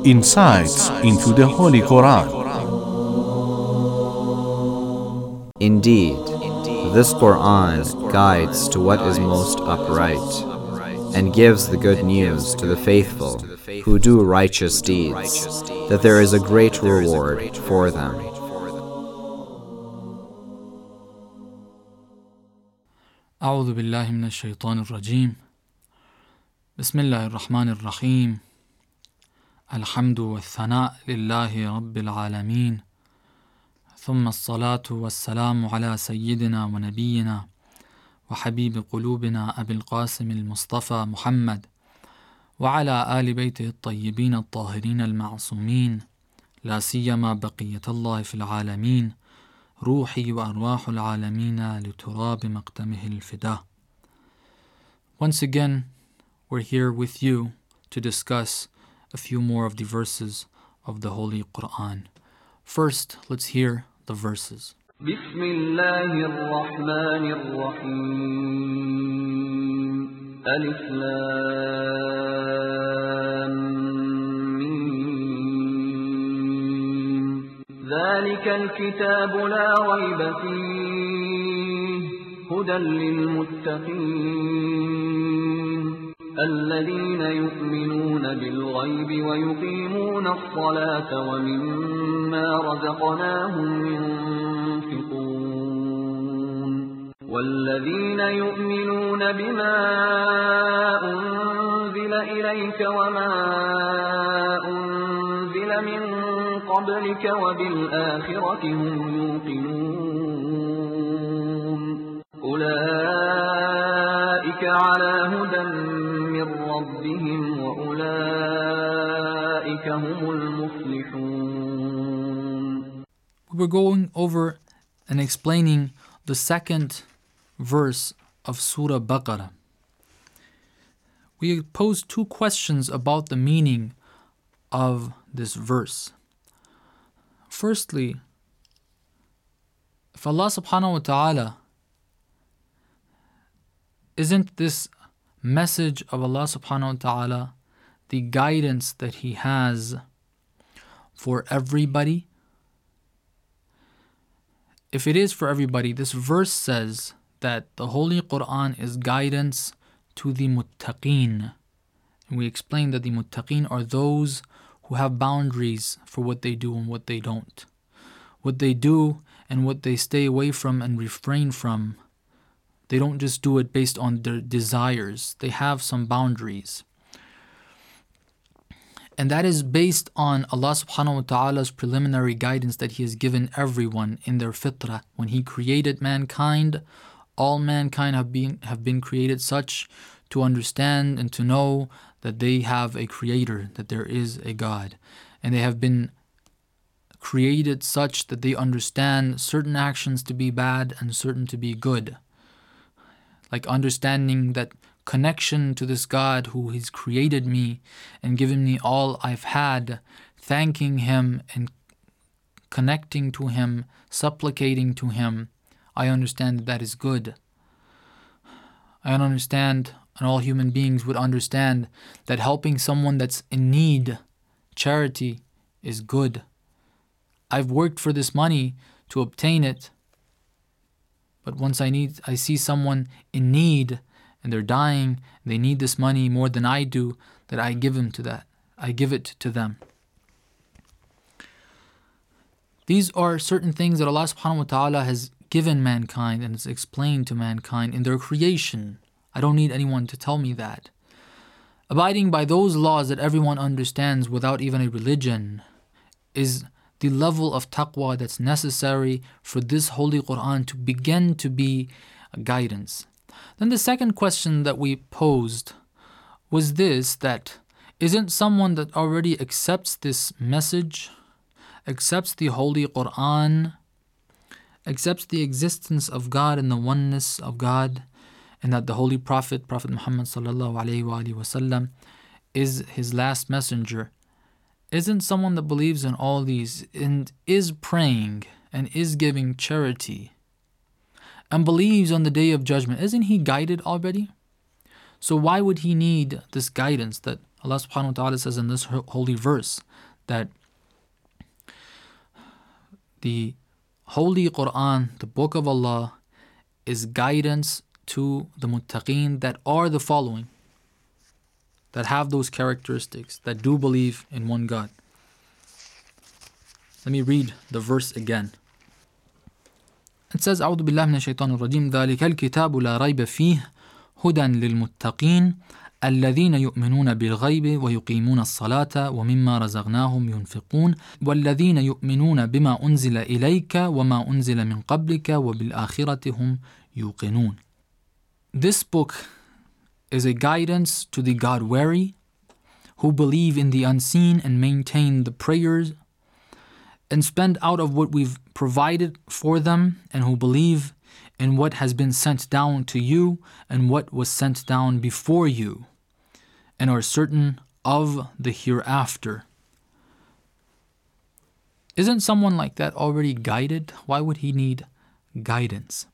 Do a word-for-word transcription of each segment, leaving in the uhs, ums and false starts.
Insights into the Holy Quran. Indeed, this Quran guides to what is most upright, and gives the good news to the faithful who do righteous deeds, that there is a great reward for them. أعوذ بالله من الشيطان الرجيم بسم الله الرحمن الرحيم الحمد والثناء لله رب العالمين ثم الصلاة والسلام على سيدنا ونبينا وحبيب قلوبنا أبي القاسم المصطفى محمد وعلى آل بيته الطيبين الطاهرين المعصومين لا سيما بقية الله في العالمين روحي وأرواح العالمين لتراب مقدمه الفداء. Once again, we're here with you to discuss a few more of the verses of the Holy Quran. First, let's hear the verses. بسم الله الرحمن الرحيم ألف لام ميم ذلك الكتاب لا ريب فيه هدى للمتقين الذين يؤمنون بالغيب ويقيمون الصلاة ومما رزقناهم ينفقون والذين يؤمنون بما أنزل إليك وما أنزل من قبلك وبالآخرة هم يوقنون أولئك على هدى من ربهم وأولئك هم المفلحون. We're going over and explaining the second verse of Surah Baqarah. We posed two questions about the meaning of this verse. Firstly, if Allah subhanahu wa ta'ala, isn't this message of Allah subhanahu wa ta'ala the guidance that He has for everybody? If it is for everybody, this verse says that the Holy Quran is guidance to the muttaqeen. And we explained that the muttaqeen are those who have boundaries for what they do and what they don't. What they do and what they stay away from and refrain from. They don't just do it based on their desires. They have some boundaries. And that is based on Allah subhanahu wa ta'ala's preliminary guidance that He has given everyone in their fitrah. When He created mankind, all mankind have been, have been created such to understand and to know that they have a creator, that there is a God. And they have been created such that they understand certain actions to be bad and certain to be good. Like understanding that connection to this God who has created me and given me all I've had, thanking Him and connecting to Him, supplicating to Him, I understand that that is good. I understand, and all human beings would understand, that helping someone that's in need, charity, is good. I've worked for this money to obtain it, but once I need, I see someone in need and they're dying, and they need this money more than I do, that I give them to that. I give it to them. These are certain things that Allah subhanahu wa ta'ala has given mankind and has explained to mankind in their creation. I don't need anyone to tell me that. Abiding by those laws that everyone understands without even a religion is the level of taqwa that's necessary for this Holy Quran to begin to be a guidance. Then the second question that we posed was this, that isn't someone that already accepts this message, accepts the Holy Quran, accepts the existence of God and the oneness of God, and that the Holy Prophet, Prophet Muhammad sallallahu alaihi wasallam, is his last messenger, isn't someone that believes in all these and is praying and is giving charity and believes on the Day of Judgment, isn't he guided already? So why would he need this guidance that Allah subhanahu wa ta'ala says in this holy verse that the Holy Quran, the Book of Allah, is guidance to the muttaqeen that are the following, that have those characteristics, that do believe in one God. Let me read the verse again. It says, أعوذ بالله من الشيطان الرجيم ذلك الكتاب لا ريب فيه هدى للمتقين الذين يؤمنون بالغيب ويقيمون الصلاة ومما رزقناهم ينفقون والذين يؤمنون بما أنزل إليك وما أنزل من قبلك وبالآخرة هم يوقنون. This book is a guidance to the God-wary who believe in the unseen and maintain the prayers and spend out of what we've provided for them, and who believe in what has been sent down to you and what was sent down before you, and are certain of the hereafter. Isn't someone like that already guided? Why would he need guidance?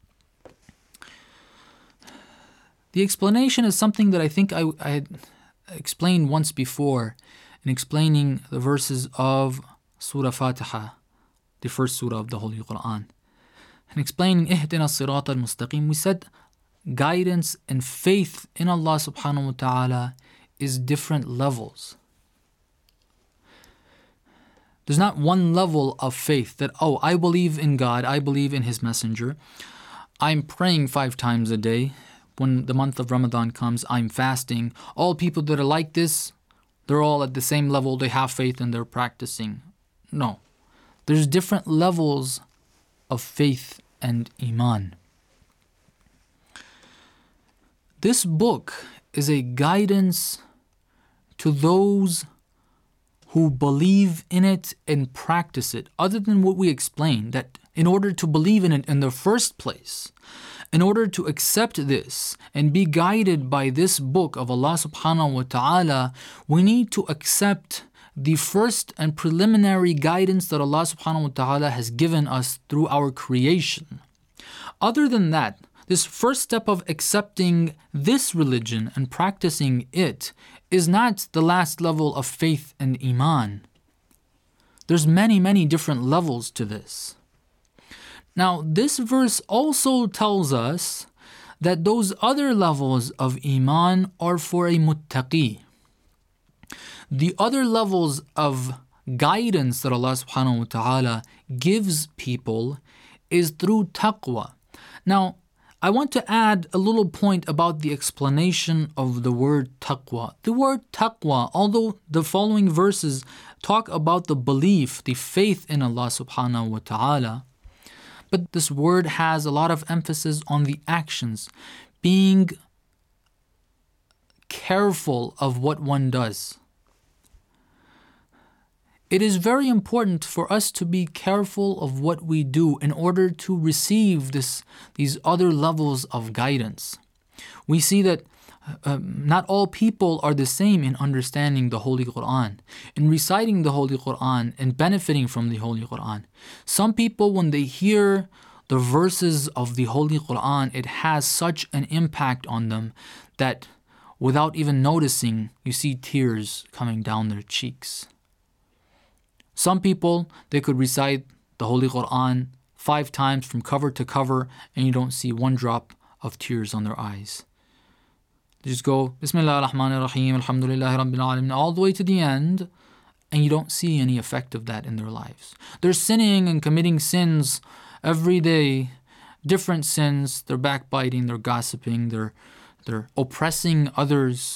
The explanation is something that I think I, I had explained once before in explaining the verses of Surah Fatiha, the first surah of the Holy Quran. And explaining Ihdina as-Sirat al-Mustaqim, we said guidance and faith in Allah subhanahu wa ta'ala is different levels. There's not one level of faith that, oh, I believe in God, I believe in His Messenger, I'm praying five times a day. When the month of Ramadan comes, I'm fasting. All people that are like this, they're all at the same level, they have faith and they're practicing. No. There's different levels of faith and iman. This book is a guidance to those who believe in it and practice it, other than what we explained, that in order to believe in it in the first place, in order to accept this and be guided by this book of Allah subhanahu wa ta'ala, we need to accept the first and preliminary guidance that Allah subhanahu wa ta'ala has given us through our creation. Other than that, this first step of accepting this religion and practicing it is not the last level of faith and iman. There's many, many different levels to this. Now, this verse also tells us that those other levels of iman are for a muttaqi. The other levels of guidance that Allah subhanahu wa ta'ala gives people is through taqwa. Now, I want to add a little point about the explanation of the word taqwa. The word taqwa, although the following verses talk about the belief, the faith in Allah subhanahu wa ta'ala, but this word has a lot of emphasis on the actions, being careful of what one does. It is very important for us to be careful of what we do in order to receive this, these other levels of guidance. We see that uh, not all people are the same in understanding the Holy Quran, in reciting the Holy Quran and benefiting from the Holy Quran. Some people, when they hear the verses of the Holy Quran, it has such an impact on them that without even noticing, you see tears coming down their cheeks. Some people, they could recite the Holy Quran five times from cover to cover and you don't see one drop of tears on their eyes. They just go, Bismillah ar-Rahman ar-Rahim, Alhamdulillah Rabbil Alamin, all the way to the end, and you don't see any effect of that in their lives. They're sinning and committing sins every day, different sins. They're backbiting, they're gossiping, they're, they're oppressing others,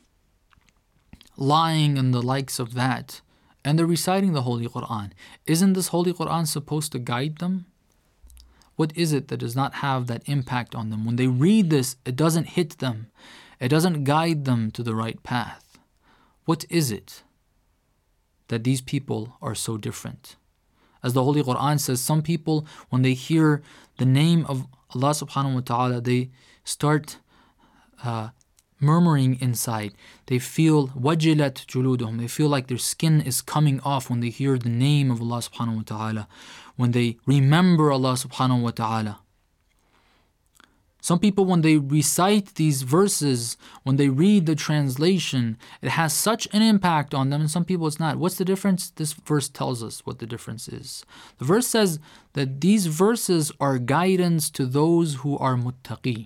lying and the likes of that. And they're reciting the Holy Quran. Isn't this Holy Quran supposed to guide them? What is it that does not have that impact on them? When they read this, it doesn't hit them. It doesn't guide them to the right path. What is it that these people are so different? As the Holy Quran says, some people, when they hear the name of Allah subhanahu wa ta'ala, they start uh, murmuring inside. They feel wajilat juluduhum. They feel like their skin is coming off when they hear the name of Allah subhanahu wa ta'ala, when they remember Allah subhanahu wa ta'ala. Some people, when they recite these verses, when they read the translation, it has such an impact on them, and some people it's not. What's the difference? This verse tells us what the difference is. The verse says that these verses are guidance to those who are muttaqi.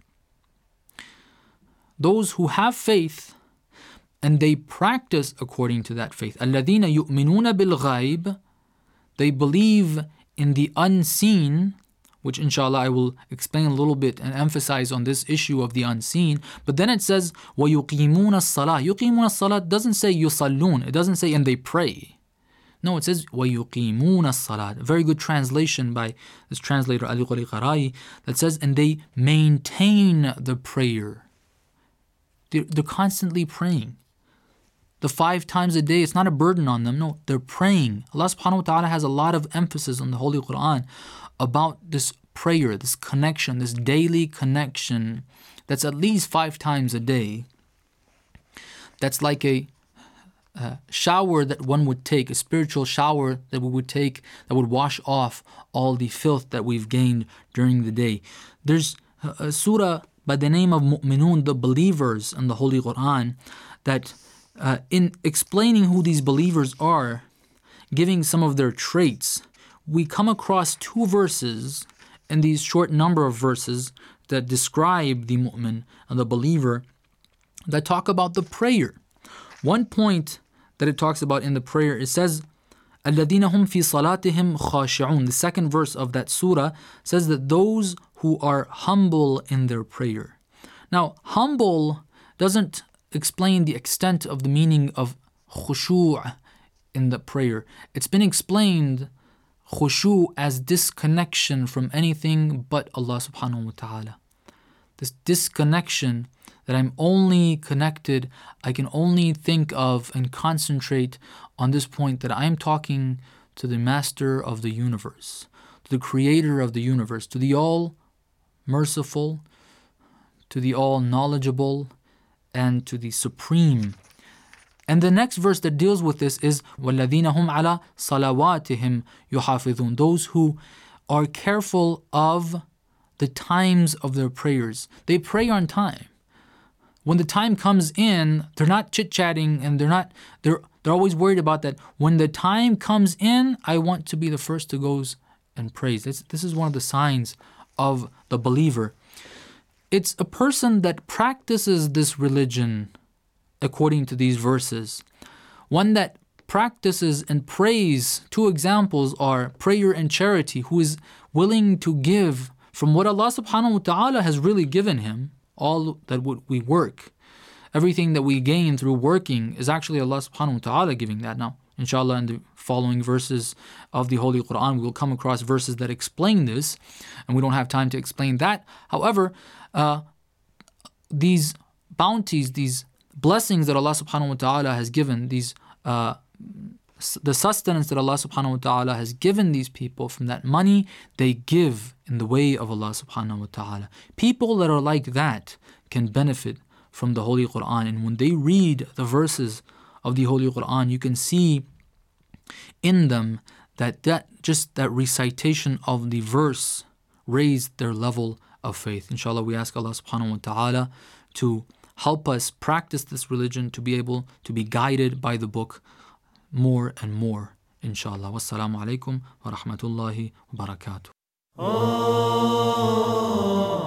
Those who have faith and they practice according to that faith. الَّذِينَ يُؤْمِنُونَ بِالْغَيْبِ. They believe in the unseen, which inshallah I will explain a little bit and emphasize on this issue of the unseen. But then it says, وَيُقِيمُونَ الصَّلَاةِ. يُقِيمُونَ الصَّلَاةِ doesn't say يُصَلُّونَ. It doesn't say and they pray. No, it says وَيُقِيمُونَ الصَّلَاةِ. A very good translation by this translator Ali Qarai that says, and they maintain the prayer. They're, they're constantly praying. The five times a day, it's not a burden on them. No, they're praying. Allah subhanahu wa ta'ala has a lot of emphasis on the Holy Quran about this prayer, this connection, this daily connection that's at least five times a day. That's like a uh, shower that one would take, a spiritual shower that we would take that would wash off all the filth that we've gained during the day. There's a, a surah by the name of Mu'minun, the believers in the Holy Quran, that uh, in explaining who these believers are, giving some of their traits, we come across two verses in these short number of verses that describe the mu'min and the believer that talk about the prayer. One point that it talks about in the prayer, it says, الَّذِينَ هُمْ فِي صَلَاتِهِمْ خَاشِعُونَ. The second verse of that surah says that those who are humble in their prayer. Now, humble doesn't explain the extent of the meaning of khushu' in the prayer. It's been explained khushu' as disconnection from anything but Allah subhanahu wa ta'ala. This disconnection that I'm only connected, I can only think of and concentrate on this point that I'm talking to the master of the universe, to the creator of the universe, to the all merciful, to the all knowledgeable, and to the supreme. And the next verse that deals with this is وَالَّذِينَ هُمْ عَلَى صَلَوَاتِهِمْ يُحَافِظُونَ. Those who are careful of the times of their prayers. They pray on time. When the time comes in, they're not chit-chatting and they're not, they're they're always worried about that. When the time comes in, I want to be the first to go and praise. This, this is one of the signs of the believer. It's a person that practices this religion according to these verses. One that practices and prays. Two examples are prayer and charity, who is willing to give from what Allah subhanahu wa ta'ala has really given him. All that we work, everything that we gain through working is actually Allah subhanahu wa ta'ala giving that. Now, inshallah, in the following verses of the Holy Quran, we will come across verses that explain this, and we don't have time to explain that. However, uh, these bounties, these blessings that Allah subhanahu wa ta'ala has given, these uh, the sustenance that Allah subhanahu wa ta'ala has given these people from that money, they give in the way of Allah subhanahu wa ta'ala. People that are like that can benefit from the Holy Quran. And when they read the verses of the Holy Quran, you can see in them that, that just that recitation of the verse raised their level of faith. Inshallah, we ask Allah subhanahu wa ta'ala to help us practice this religion, to be able to be guided by the book more and more, inshallah. Wassalamu alaikum wa rahmatullahi wa barakatuh.